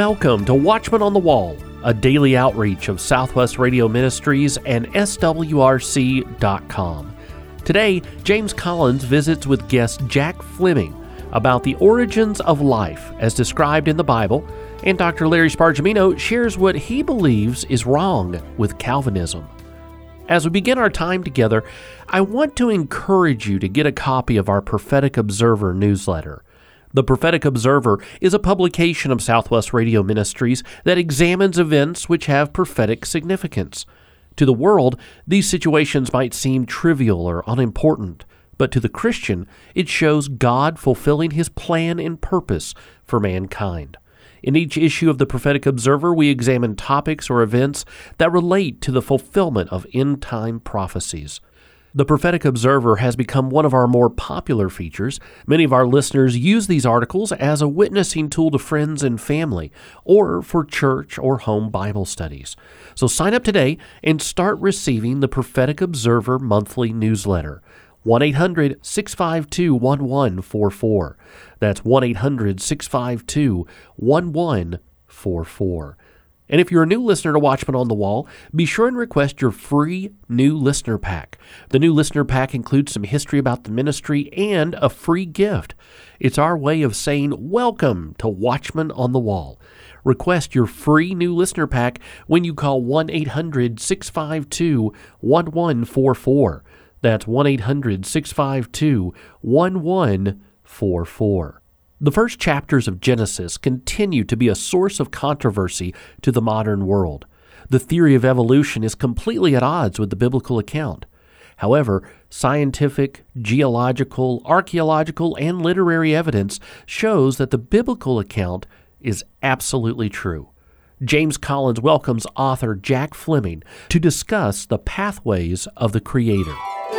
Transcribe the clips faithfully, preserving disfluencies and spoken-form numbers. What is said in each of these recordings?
Welcome to Watchman on the Wall, a daily outreach of Southwest Radio Ministries and S W R C dot com. Today, James Collins visits with guest Jack Fleming about the origins of life as described in the Bible, and Doctor Larry Spargimino shares what he believes is wrong with Calvinism. As we begin our time together, I want to encourage you to get a copy of our Prophetic Observer newsletter. The Prophetic Observer is a publication of Southwest Radio Ministries that examines events which have prophetic significance. To the world, these situations might seem trivial or unimportant, but to the Christian, it shows God fulfilling His plan and purpose for mankind. In each issue of the Prophetic Observer, we examine topics or events that relate to the fulfillment of end-time prophecies. The Prophetic Observer has become one of our more popular features. Many of our listeners use these articles as a witnessing tool to friends and family, or for church or home Bible studies. So sign up today and start receiving the Prophetic Observer monthly newsletter. one eight hundred six five two one one four four. That's one eight hundred six five two one one four four. And if you're a new listener to Watchman on the Wall, be sure and request your free new listener pack. The new listener pack includes some history about the ministry and a free gift. It's our way of saying welcome to Watchman on the Wall. Request your free new listener pack when you call one eight hundred six five two one one four four. That's one eight hundred six five two one one four four. The first chapters of Genesis continue to be a source of controversy to the modern world. The theory of evolution is completely at odds with the biblical account. However, scientific, geological, archaeological, and literary evidence shows that the biblical account is absolutely true. James Collins welcomes author Jack Fleming to discuss the pathways of the Creator.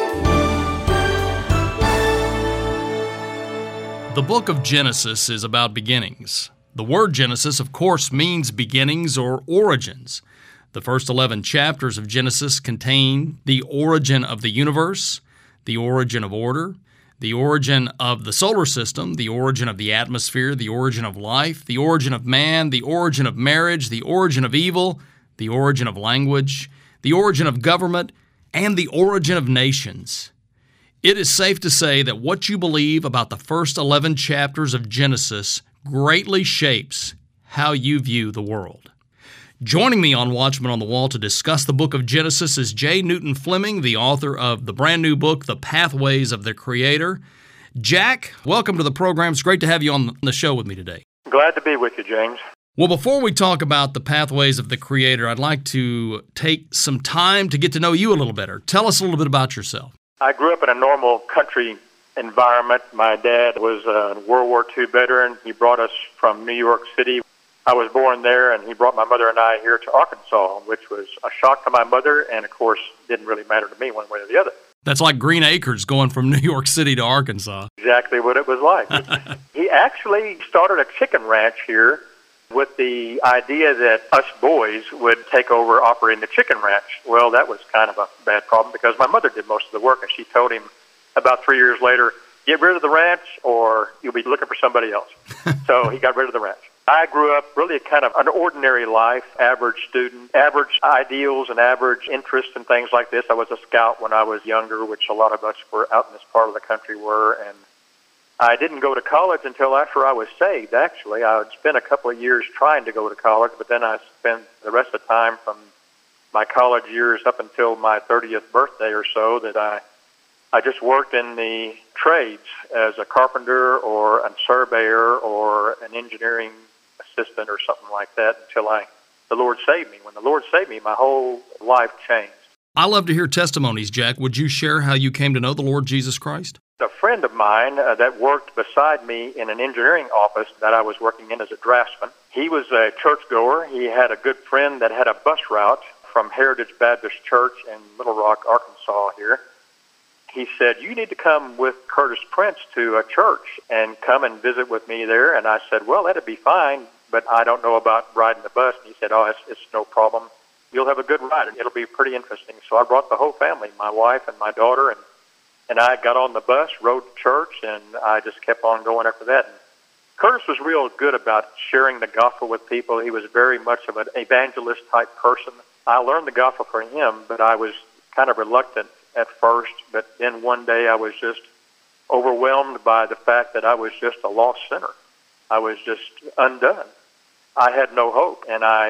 The book of Genesis is about beginnings. The word Genesis, of course, means beginnings or origins. The first eleven chapters of Genesis contain the origin of the universe, the origin of order, the origin of the solar system, the origin of the atmosphere, the origin of life, the origin of man, the origin of marriage, the origin of evil, the origin of language, the origin of government, and the origin of nations. It is safe to say that what you believe about the first eleven chapters of Genesis greatly shapes how you view the world. Joining me on Watchman on the Wall to discuss the book of Genesis is J. Newton Fleming, the author of the brand new book, The Pathways of the Creator. Jack, welcome to the program. It's great to have you on the show with me today. Glad to be with you, James. Well, before we talk about the pathways of the Creator, I'd like to take some time to get to know you a little better. Tell us a little bit about yourself. I grew up in a normal country environment. My dad was a World War Two veteran. He brought us from New York City. I was born there, and he brought my mother and I here to Arkansas, which was a shock to my mother, and of course, didn't really matter to me one way or the other. That's like Green Acres going from New York City to Arkansas. Exactly what it was like. He actually started a chicken ranch here with the idea that us boys would take over operating the chicken ranch. Well, that was kind of a bad problem because my mother did most of the work, and she told him about three years later, get rid of the ranch or you'll be looking for somebody else. So he got rid of the ranch. I grew up really kind of an ordinary life, average student, average ideals and average interests and things like this. I was a scout when I was younger, which a lot of us were out in this part of the country were, and I didn't go to college until after I was saved, actually. I had spent a couple of years trying to go to college, but then I spent the rest of the time from my college years up until my thirtieth birthday or so that I I just worked in the trades as a carpenter or a surveyor or an engineering assistant or something like that until I the Lord saved me. When the Lord saved me, my whole life changed. I love to hear testimonies, Jack. Would you share how you came to know the Lord Jesus Christ? A friend of mine uh, that worked beside me in an engineering office that I was working in as a draftsman, he was a churchgoer. He had a good friend that had a bus route from Heritage Baptist Church in Little Rock, Arkansas here. He said, you need to come with Curtis Prince to a church and come and visit with me there. And I said, well, that'd be fine, but I don't know about riding the bus. And he said, oh, it's, it's no problem. You'll have a good ride, and it'll be pretty interesting. So I brought the whole family, my wife and my daughter, and And I got on the bus, rode to church, and I just kept on going after that. And Curtis was real good about sharing the gospel with people. He was very much of an evangelist-type person. I learned the gospel from him, but I was kind of reluctant at first. But then one day I was just overwhelmed by the fact that I was just a lost sinner. I was just undone. I had no hope, and I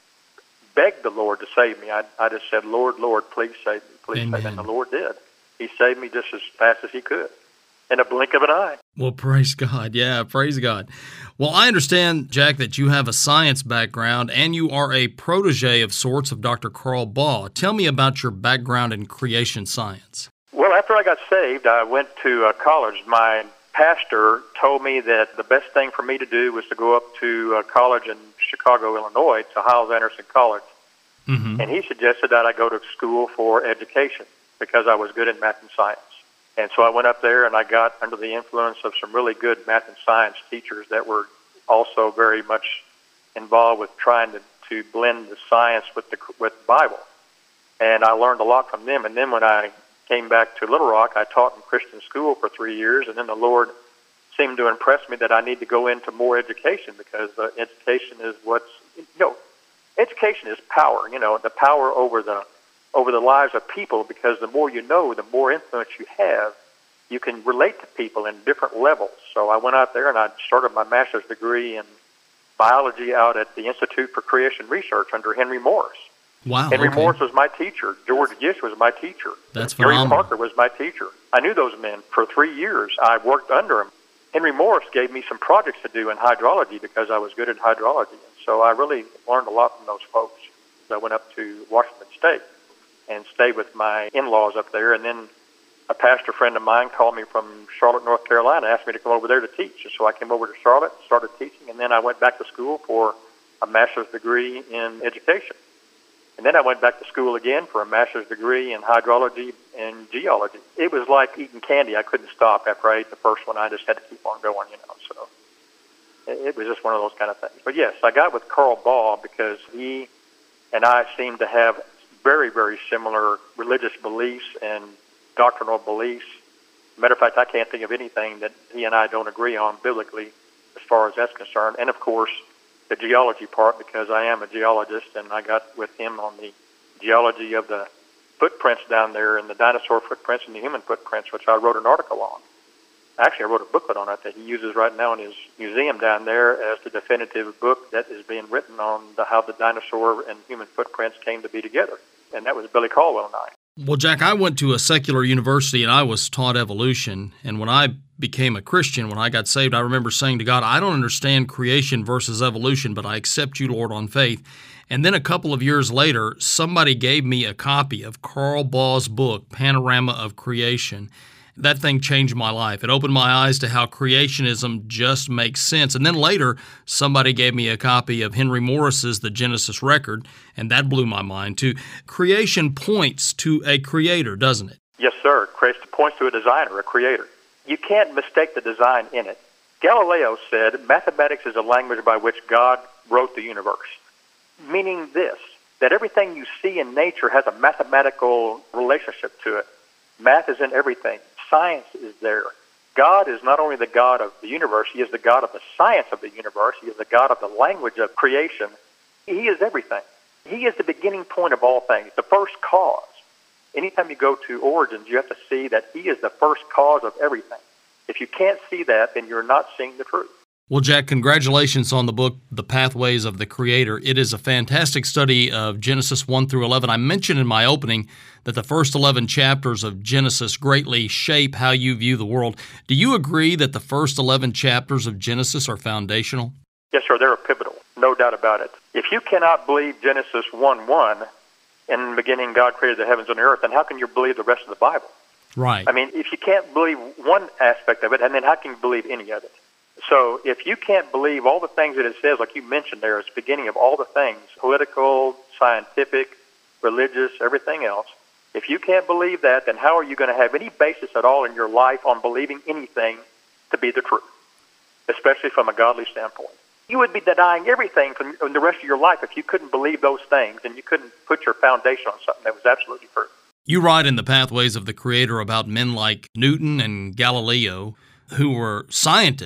begged the Lord to save me. I, I just said, Lord, Lord, please save me, please Amen. save me. And the Lord did. He saved me just as fast as he could, in a blink of an eye. Well, praise God. Yeah, praise God. Well, I understand, Jack, that you have a science background and you are a protege of sorts of Doctor Carl Baugh. Tell me about your background in creation science. Well, after I got saved, I went to uh, college. My pastor told me that the best thing for me to do was to go up to uh, college in Chicago, Illinois, to Hyles Anderson College. Mm-hmm. And he suggested that I go to school for education because I was good in math and science. And so I went up there and I got under the influence of some really good math and science teachers that were also very much involved with trying to, to blend the science with the with the Bible. And I learned a lot from them. And then when I came back to Little Rock, I taught in Christian school for three years. And then the Lord seemed to impress me that I need to go into more education because uh, education is what's, you know, education is power, you know, the power over the over the lives of people, because the more you know, the more influence you have, you can relate to people in different levels. So I went out there and I started my master's degree in biology out at the Institute for Creation Research under Henry Morris. Wow. Henry okay. Morris was my teacher. George Gish was my teacher. That's Gary phenomenal. Parker was my teacher. I knew those men for three years. I worked under them. Henry Morris gave me some projects to do in hydrology because I was good at hydrology. So I really learned a lot from those folks. I went up to Washington State and stayed with my in-laws up there. And then a pastor friend of mine called me from Charlotte, North Carolina, asked me to come over there to teach. And so I came over to Charlotte, started teaching, and then I went back to school for a master's degree in education. And then I went back to school again for a master's degree in hydrology and geology. It was like eating candy. I couldn't stop after I ate the first one. I just had to keep on going, you know. So it was just one of those kind of things. But yes, I got with Carl Baugh because he and I seemed to have very, very similar religious beliefs and doctrinal beliefs. Matter of fact, I can't think of anything that he and I don't agree on biblically as far as that's concerned. And, of course, the geology part, because I am a geologist, and I got with him on the geology of the footprints down there and the dinosaur footprints and the human footprints, which I wrote an article on. Actually, I wrote a booklet on it that he uses right now in his museum down there as the definitive book that is being written on the, how the dinosaur and human footprints came to be together. And that was Billy Caldwell and I. Well, Jack, I went to a secular university and I was taught evolution. And when I became a Christian, when I got saved, I remember saying to God, I don't understand creation versus evolution, but I accept you, Lord, on faith. And then a couple of years later, somebody gave me a copy of Carl Baugh's book, Panorama of Creation. That thing changed my life. It opened my eyes to how creationism just makes sense. And then later, somebody gave me a copy of Henry Morris's The Genesis Record, and that blew my mind too. Creation points to a creator, doesn't it? Yes, sir. It points to a designer, a creator. You can't mistake the design in it. Galileo said mathematics is a language by which God wrote the universe, meaning this, that everything you see in nature has a mathematical relationship to it. Math is in everything. Science is there. God is not only the God of the universe, he is the God of the science of the universe. He is the God of the language of creation. He is everything. He is the beginning point of all things, the first cause. Anytime you go to Origins, you have to see that he is the first cause of everything. If you can't see that, then you're not seeing the truth. Well, Jack, congratulations on the book, The Pathways of the Creator. It is a fantastic study of Genesis one through eleven. I mentioned in my opening that the first eleven chapters of Genesis greatly shape how you view the world. Do you agree that the first eleven chapters of Genesis are foundational? Yes, sir. They're pivotal. No doubt about it. If you cannot believe Genesis one one, in the beginning God created the heavens and the earth, then how can you believe the rest of the Bible? Right. I mean, if you can't believe one aspect of it, and then how can you believe any of it? So if you can't believe all the things that it says, like you mentioned there, it's the beginning of all the things, political, scientific, religious, everything else. If you can't believe that, then how are you going to have any basis at all in your life on believing anything to be the truth, especially from a godly standpoint? You would be denying everything from the rest of your life if you couldn't believe those things and you couldn't put your foundation on something that was absolutely true. You write in The Pathways of the Creator about men like Newton and Galileo, who were scientists,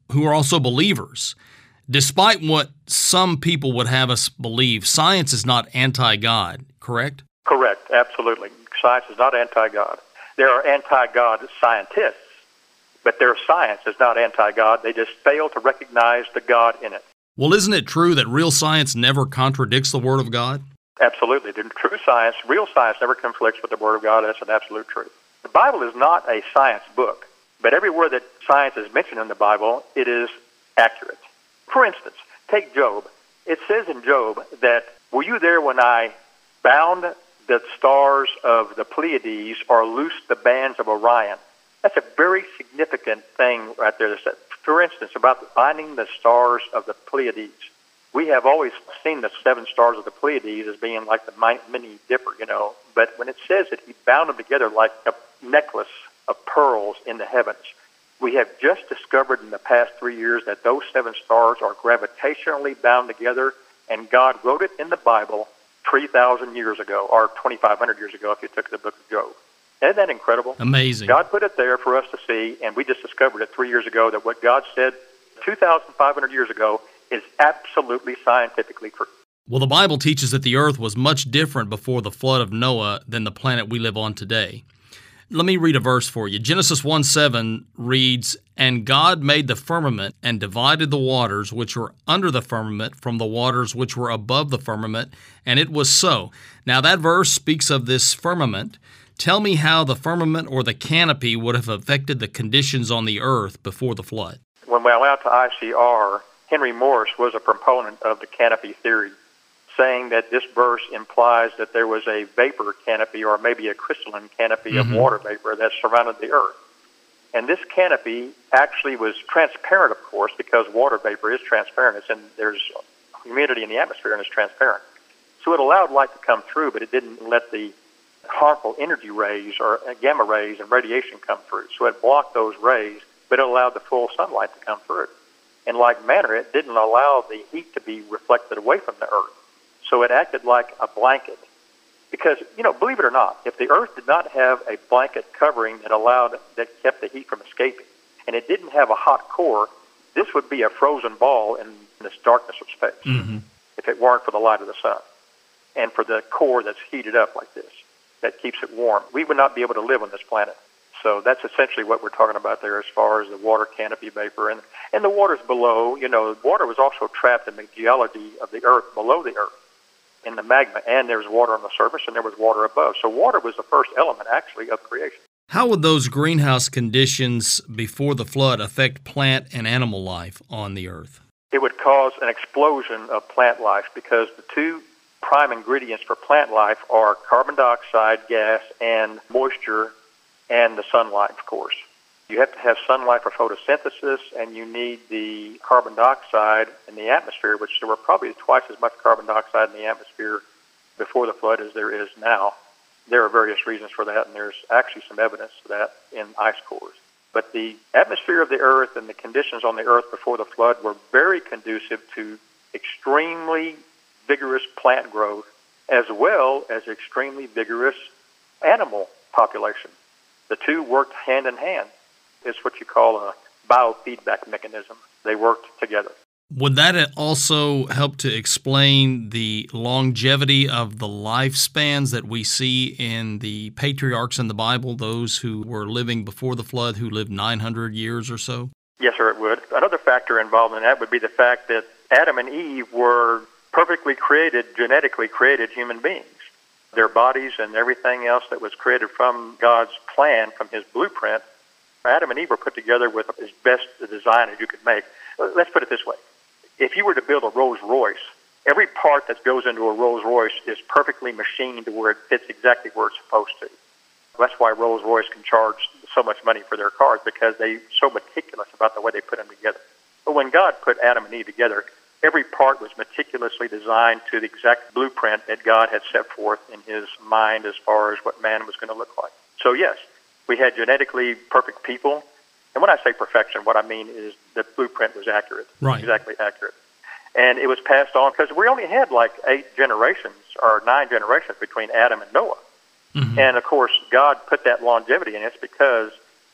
who are also believers. Despite what some people would have us believe, science is not anti-God, correct? Correct, absolutely. Science is not anti-God. There are anti-God scientists, but their science is not anti-God. They just fail to recognize the God in it. Well, isn't it true that real science never contradicts the Word of God? Absolutely. The true science, real science never conflicts with the Word of God. That's an absolute truth. The Bible is not a science book, but everywhere that science is mentioned in the Bible, it is accurate. For instance, take Job. It says in Job that, were you there when I bound the stars of the Pleiades or loosed the bands of Orion? That's a very significant thing right there. For instance, about binding the stars of the Pleiades. We have always seen the seven stars of the Pleiades as being like the Minnie Dipper, you know. But when it says that he bound them together like a necklace of pearls in the heavens, we have just discovered in the past three years that those seven stars are gravitationally bound together, and God wrote it in the Bible three thousand years ago, or twenty-five hundred years ago if you took the book of Job. Isn't that incredible? Amazing. God put it there for us to see, and we just discovered it three years ago that what God said two thousand five hundred years ago is absolutely scientifically true. Well, the Bible teaches that the earth was much different before the flood of Noah than the planet we live on today. Let me read a verse for you. Genesis one seven reads, "And God made the firmament and divided the waters which were under the firmament from the waters which were above the firmament, and it was so." Now that verse speaks of this firmament. Tell me how the firmament or the canopy would have affected the conditions on the earth before the flood. When we went out to I C R, Henry Morris was a proponent of the canopy theory, saying that this verse implies that there was a vapor canopy or maybe a crystalline canopy mm-hmm. of water vapor that surrounded the earth. And this canopy actually was transparent, of course, because water vapor is transparent. It's in, there's humidity in the atmosphere and it's transparent. So it allowed light to come through, but it didn't let the harmful energy rays or gamma rays and radiation come through. So it blocked those rays, but it allowed the full sunlight to come through. In like manner, it didn't allow the heat to be reflected away from the earth. So it acted like a blanket. Because, you know, believe it or not, if the earth did not have a blanket covering that allowed, that kept the heat from escaping, and it didn't have a hot core, this would be a frozen ball in this darkness of space mm-hmm. if it weren't for the light of the sun and for the core that's heated up like this, that keeps it warm. We would not be able to live on this planet. So that's essentially what we're talking about there as far as the water canopy vapor. And, and the waters below, you know, water was also trapped in the geology of the earth below the earth, in the magma, and there was water on the surface and there was water above. So water was the first element, actually, of creation. How would those greenhouse conditions before the flood affect plant and animal life on the earth? It would cause an explosion of plant life because the two prime ingredients for plant life are carbon dioxide gas and moisture and the sunlight, of course. You have to have sunlight for photosynthesis, and you need the carbon dioxide in the atmosphere, which there were probably twice as much carbon dioxide in the atmosphere before the flood as there is now. There are various reasons for that, and there's actually some evidence for that in ice cores. But the atmosphere of the earth and the conditions on the earth before the flood were very conducive to extremely vigorous plant growth as well as extremely vigorous animal population. The two worked hand in hand. It's what you call a biofeedback mechanism. They worked together. Would that also help to explain the longevity of the lifespans that we see in the patriarchs in the Bible, those who were living before the flood, who lived nine hundred years or so? Yes, sir, it would. Another factor involved in that would be the fact that Adam and Eve were perfectly created, genetically created human beings. Their bodies and everything else that was created from God's plan, from his blueprint, Adam and Eve were put together with as best a design as you could make. Let's put it this way. If you were to build a Rolls Royce, every part that goes into a Rolls Royce is perfectly machined to where it fits exactly where it's supposed to. That's why Rolls Royce can charge so much money for their cars, because they're so meticulous about the way they put them together. But when God put Adam and Eve together, every part was meticulously designed to the exact blueprint that God had set forth in his mind as far as what man was going to look like. So yes, we had genetically perfect people. And when I say perfection, what I mean is the blueprint was accurate, right. Exactly accurate. And it was passed on because we only had like eight generations or nine generations between Adam and Noah. Mm-hmm. And, of course, God put that longevity in it because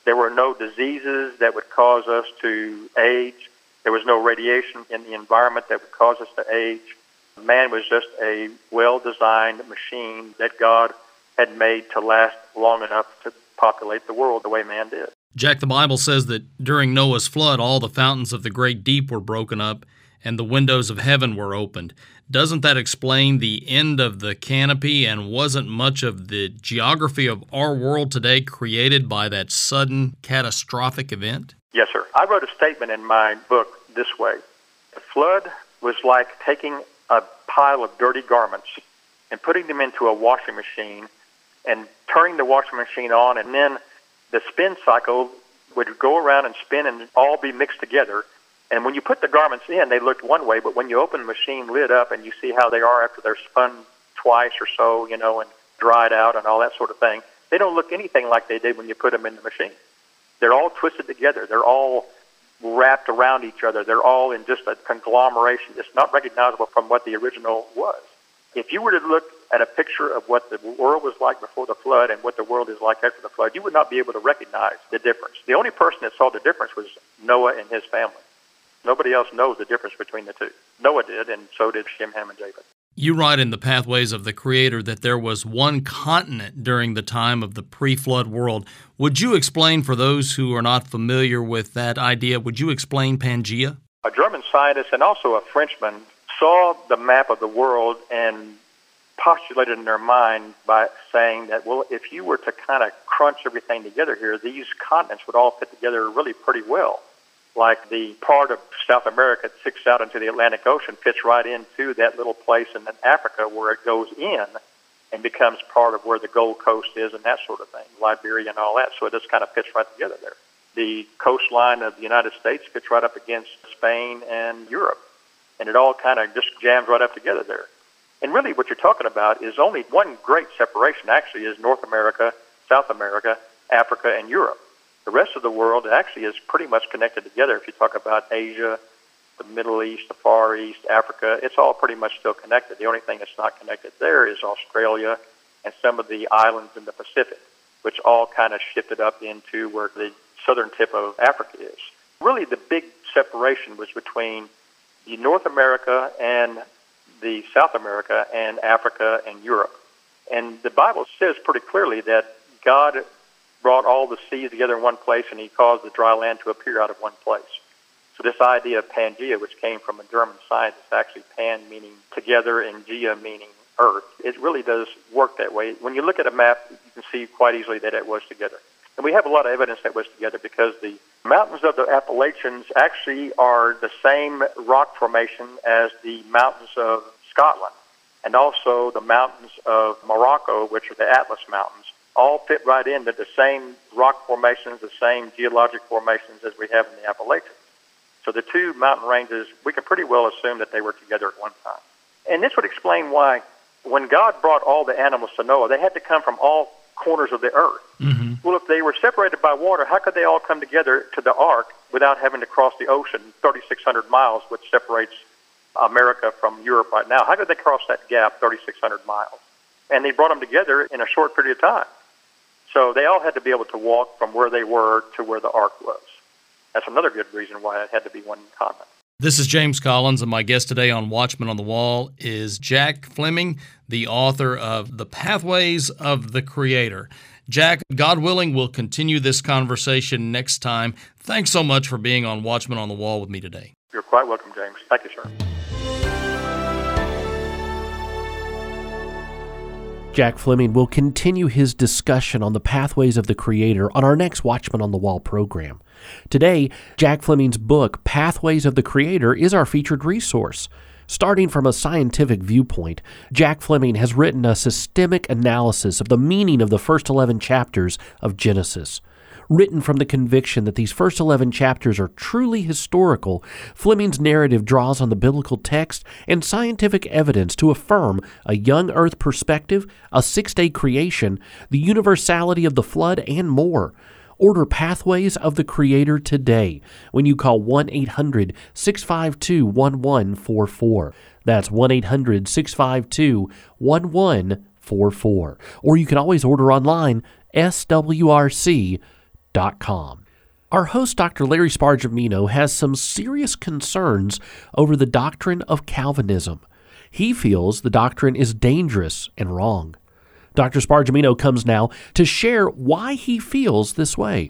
There were no diseases that would cause us to age. There was no radiation in the environment that would cause us to age. Man was just a well-designed machine that God had made to last long enough to populate the world the way man did. Jack, the Bible says that during Noah's flood, all the fountains of the great deep were broken up and the windows of heaven were opened. Doesn't that explain the end of the canopy, and wasn't much of the geography of our world today created by that sudden catastrophic event? Yes, sir. I wrote a statement in my book this way. The flood was like taking a pile of dirty garments and putting them into a washing machine and turning the washing machine on, and then the spin cycle would go around and spin and all be mixed together. And when you put the garments in, they looked one way, but when you open the machine lid up and you see how they are after they're spun twice or so, you know, and dried out and all that sort of thing, they don't look anything like they did when you put them in the machine. They're all twisted together. They're all wrapped around each other. They're all in just a conglomeration. It's not recognizable from what the original was. If you were to look at a picture of what the world was like before the flood and what the world is like after the flood, you would not be able to recognize the difference. The only person that saw the difference was Noah and his family. Nobody else knows the difference between the two. Noah did, and so did Shem, Ham, and Japheth. You write in The Pathways of the Creator that there was one continent during the time of the pre-flood world. Would you explain, for those who are not familiar with that idea, would you explain Pangaea? A German scientist and also a Frenchman saw the map of the world and postulated in their mind by saying that, well, if you were to kind of crunch everything together here, these continents would all fit together really pretty well. Like the part of South America that sticks out into the Atlantic Ocean fits right into that little place in Africa where it goes in and becomes part of where the Gold Coast is and that sort of thing, Liberia and all that. So it just kind of fits right together there. The coastline of the United States fits right up against Spain and Europe, and it all kind of just jams right up together there. And really what you're talking about is only one great separation, actually, is North America, South America, Africa, and Europe. The rest of the world actually is pretty much connected together. If you talk about Asia, the Middle East, the Far East, Africa, it's all pretty much still connected. The only thing that's not connected there is Australia and some of the islands in the Pacific, which all kind of shifted up into where the southern tip of Africa is. Really, the big separation was between the North America and the South America and Africa and Europe. And the Bible says pretty clearly that God brought all the seas together in one place, and he caused the dry land to appear out of one place. So this idea of Pangaea, which came from a German scientist, actually pan meaning together and Gea meaning earth, it really does work that way. When you look at a map, you can see quite easily that it was together. And we have a lot of evidence that it was together because the mountains of the Appalachians actually are the same rock formation as the mountains of Scotland, and also the mountains of Morocco, which are the Atlas Mountains, all fit right into the same rock formations, the same geologic formations as we have in the Appalachians. So the two mountain ranges, we can pretty well assume that they were together at one time. And this would explain why when God brought all the animals to Noah, they had to come from all corners of the earth. Mm-hmm. Well, if they were separated by water, how could they all come together to the ark without having to cross the ocean, thirty-six hundred miles, which separates America from Europe right now? How could they cross that gap, thirty-six hundred miles? And they brought them together in a short period of time. So they all had to be able to walk from where they were to where the ark was. That's another good reason why it had to be one continent. This is James Collins, and my guest today on Watchman on the Wall is Jack Fleming, the author of The Pathways of the Creator. Jack, God willing, we'll continue this conversation next time. Thanks so much for being on Watchman on the Wall with me today. You're quite welcome, James. Thank you, sir. Jack Fleming will continue his discussion on the pathways of the Creator on our next Watchman on the Wall program. Today, Jack Fleming's book, Pathways of the Creator, is our featured resource. Starting from a scientific viewpoint, Jack Fleming has written a systemic analysis of the meaning of the first eleven chapters of Genesis. Written from the conviction that these first eleven chapters are truly historical, Fleming's narrative draws on the biblical text and scientific evidence to affirm a young earth perspective, a six-day creation, the universality of the flood, and more. Order Pathways of the Creator today when you call one eight hundred six five two one one four four. That's one eight hundred six five two one one four four. Or you can always order online, S W R C dot com. dot com. Our host, Doctor Larry Spargimino, has some serious concerns over the doctrine of Calvinism. He feels the doctrine is dangerous and wrong. Doctor Spargimino comes now to share why he feels this way.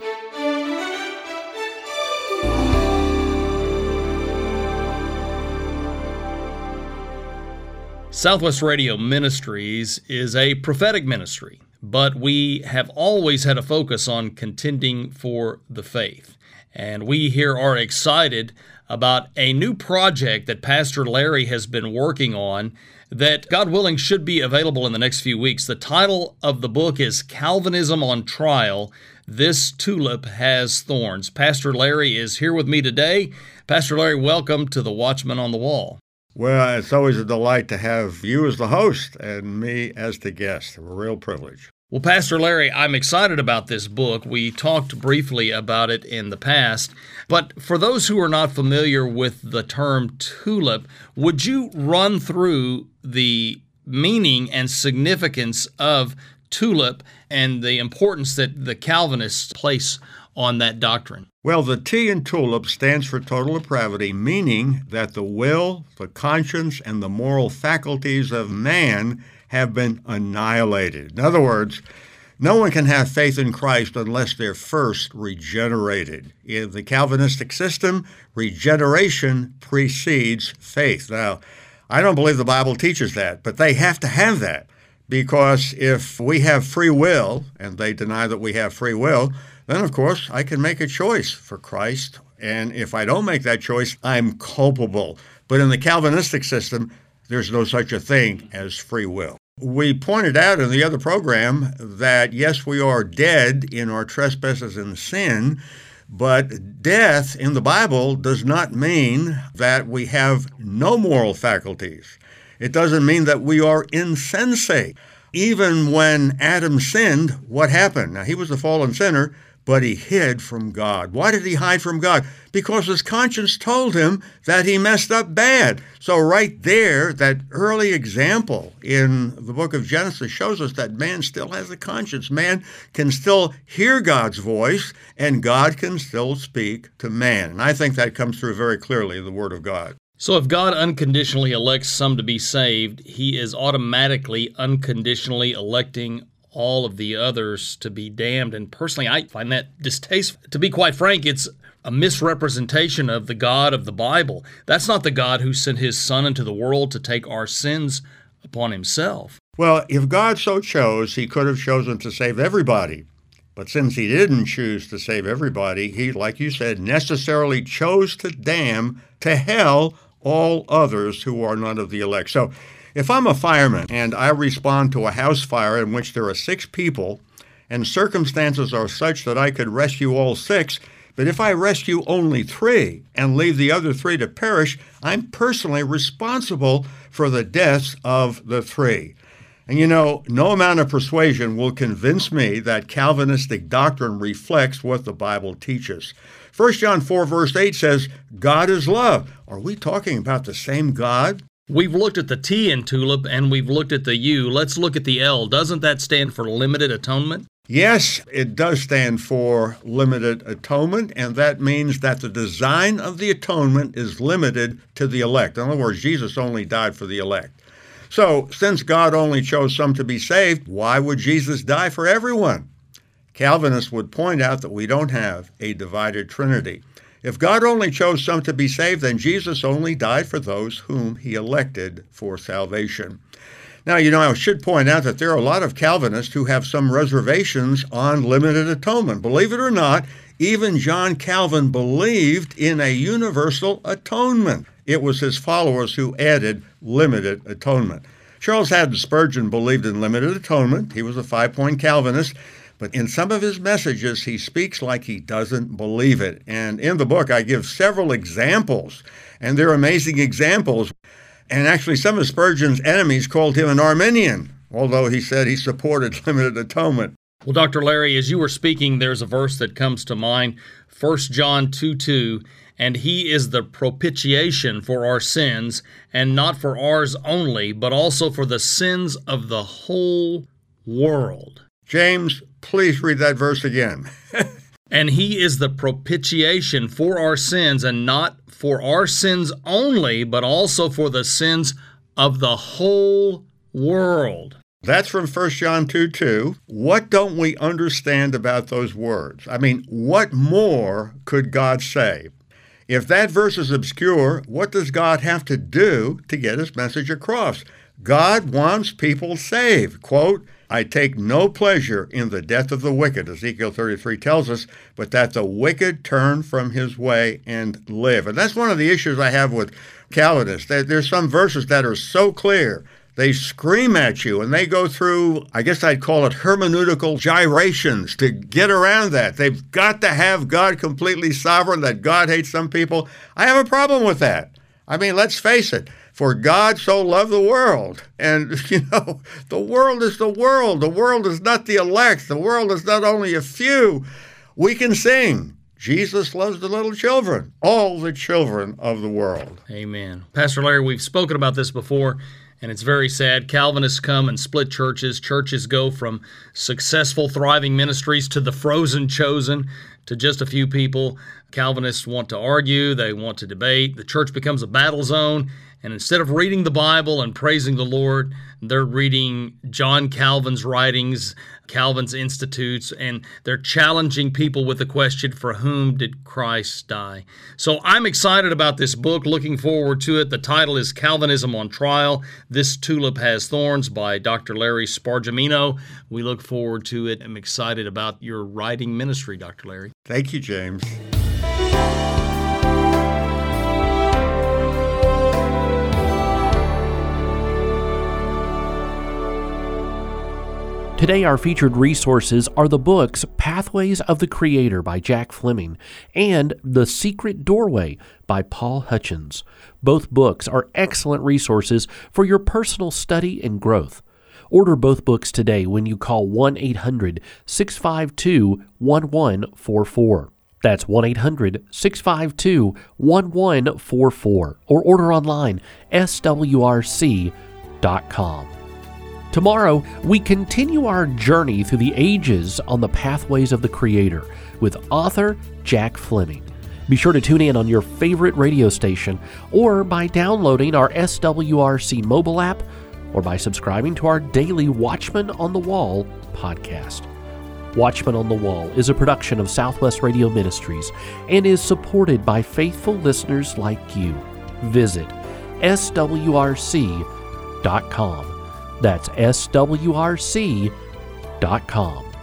Southwest Radio Ministries is a prophetic ministry, but we have always had a focus on contending for the faith. And we here are excited about a new project that Pastor Larry has been working on that, God willing, should be available in the next few weeks. The title of the book is Calvinism on Trial, This Tulip Has Thorns. Pastor Larry is here with me today. Pastor Larry, welcome to the Watchman on the Wall. Well, it's always a delight to have you as the host and me as the guest. A real privilege. Well, Pastor Larry, I'm excited about this book. We talked briefly about it in the past, but for those who are not familiar with the term tulip, would you run through the meaning and significance of tulip and the importance that the Calvinists place on that doctrine? Well, the T in tulip stands for total depravity, meaning that the will, the conscience, and the moral faculties of man have been annihilated. In other words, no one can have faith in Christ unless they're first regenerated. In the Calvinistic system, regeneration precedes faith. Now, I don't believe the Bible teaches that, but they have to have that, because if we have free will, and they deny that we have free will, then, of course, I can make a choice for Christ, and if I don't make that choice, I'm culpable. But in the Calvinistic system, there's no such a thing as free will. We pointed out in the other program that, yes, we are dead in our trespasses and sin, but death in the Bible does not mean that we have no moral faculties. It doesn't mean that we are insensate. Even when Adam sinned, what happened? Now, he was a fallen sinner, but he hid from God. Why did he hide from God? Because his conscience told him that he messed up bad. So right there, that early example in the book of Genesis shows us that man still has a conscience. Man can still hear God's voice, and God can still speak to man. And I think that comes through very clearly in the Word of God. So if God unconditionally elects some to be saved, he is automatically unconditionally electing all of the others to be damned. And personally, I find that distasteful. To be quite frank, it's a misrepresentation of the God of the Bible. That's not the God who sent his Son into the world to take our sins upon himself. Well, if God so chose, he could have chosen to save everybody. But since he didn't choose to save everybody, he, like you said, necessarily chose to damn to hell all others who are not of the elect. So if I'm a fireman and I respond to a house fire in which there are six people and circumstances are such that I could rescue all six, but if I rescue only three and leave the other three to perish, I'm personally responsible for the deaths of the three. And you know, no amount of persuasion will convince me that Calvinistic doctrine reflects what the Bible teaches. First John four verse eight says, God is love. Are we talking about the same God? We've looked at the T in tulip and we've looked at the U. Let's look at the L. Doesn't that stand for limited atonement? Yes, it does stand for limited atonement, and that means that the design of the atonement is limited to the elect. In other words, Jesus only died for the elect. So, since God only chose some to be saved, why would Jesus die for everyone? Calvinists would point out that we don't have a divided Trinity. If God only chose some to be saved, then Jesus only died for those whom he elected for salvation. Now, you know, I should point out that there are a lot of Calvinists who have some reservations on limited atonement. Believe it or not, even John Calvin believed in a universal atonement. It was his followers who added limited atonement. Charles Haddon Spurgeon believed in limited atonement. He was a five-point Calvinist. But in some of his messages, he speaks like he doesn't believe it. And in the book, I give several examples, and they're amazing examples. And actually, some of Spurgeon's enemies called him an Arminian, although he said he supported limited atonement. Well, Doctor Larry, as you were speaking, there's a verse that comes to mind, First John two two, and he is the propitiation for our sins, and not for ours only, but also for the sins of the whole world. James, please read that verse again. And he is the propitiation for our sins, and not for our sins only, but also for the sins of the whole world. That's from First John two two. What don't we understand about those words? I mean, what more could God say? If that verse is obscure, what does God have to do to get his message across? God wants people saved. Quote, I take no pleasure in the death of the wicked, Ezekiel thirty-three tells us, but that the wicked turn from his way and live. And that's one of the issues I have with Calvinists. There's some verses that are so clear. They scream at you, and they go through, I guess I'd call it hermeneutical gyrations to get around that. They've got to have God completely sovereign, that God hates some people. I have a problem with that. I mean, let's face it. For God so loved the world. And, you know, the world is the world. The world is not the elect. The world is not only a few. We can sing, Jesus loves the little children, all the children of the world. Amen. Pastor Larry, we've spoken about this before, and it's very sad. Calvinists come and split churches. Churches go from successful, thriving ministries to the frozen chosen, to just a few people. Calvinists want to argue. They want to debate. The church becomes a battle zone. And instead of reading the Bible and praising the Lord, they're reading John Calvin's writings, Calvin's Institutes, and they're challenging people with the question, for whom did Christ die? So I'm excited about this book, looking forward to it. The title is Calvinism on Trial, This Tulip Has Thorns by Doctor Larry Spargimino. We look forward to it. I'm excited about your writing ministry, Doctor Larry. Thank you, James. Today, our featured resources are the books Pathways of the Creator by Jack Fleming and The Secret Doorway by Paul Hutchins. Both books are excellent resources for your personal study and growth. Order both books today when you call one eight hundred, six five two, one one four four. That's one eight hundred, six five two, one one four four. Or order online, S W R C dot com. Tomorrow, we continue our journey through the ages on the Pathways of the Creator with author Jack Fleming. Be sure to tune in on your favorite radio station or by downloading our S W R C mobile app or by subscribing to our daily Watchman on the Wall podcast. Watchman on the Wall is a production of Southwest Radio Ministries and is supported by faithful listeners like you. Visit S W R C dot com. That's S W R C dot com.